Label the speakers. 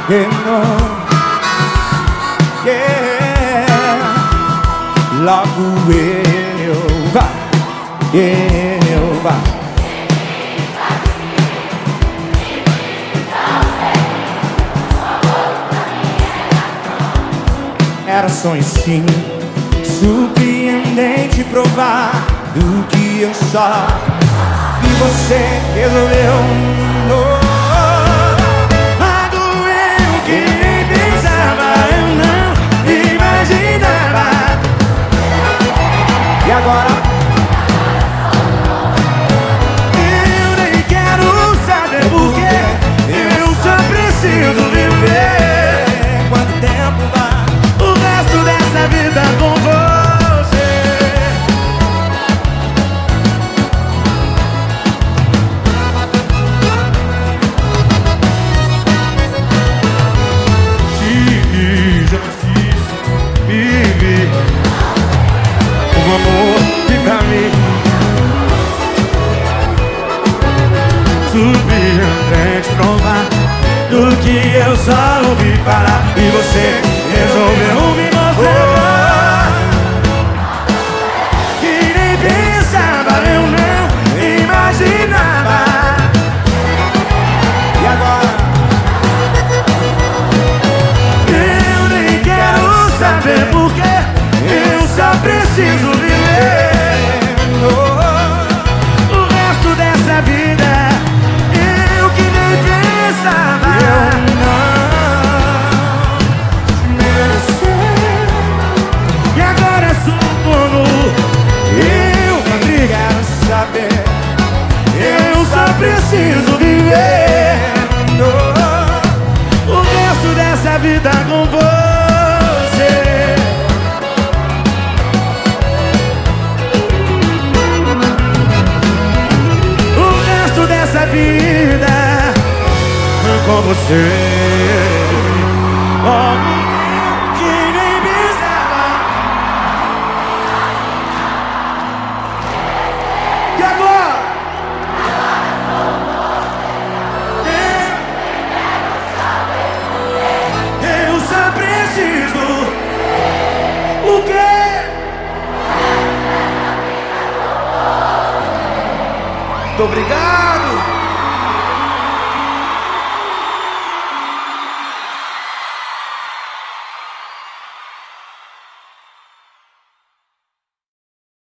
Speaker 1: Logo eu vá. Era sonho sim, surpreendente provar do que eu só. E você resolveu magoei o que nem pensava, eu não imaginava. E agora? Eu nem quero saber porquê, eu só preciso viver. Quanto tempo vai o resto dessa vida com você? Já quis viver um amor que pra mim surpreendente provar do que eu só ouvi falar. E você resolveu me mostrar que nem pensava, eu não imaginava. E agora? Eu nem quero saber porquê, eu só preciso viver o resto dessa vida. Eu que nem pensava, eu não merecer. E agora sou como eu quero saber. Eu só preciso viver o resto dessa vida com você. O resto dessa vida com você. Oh, que nem pensava. E agora? Eu só preciso. O quê? Muito obrigado.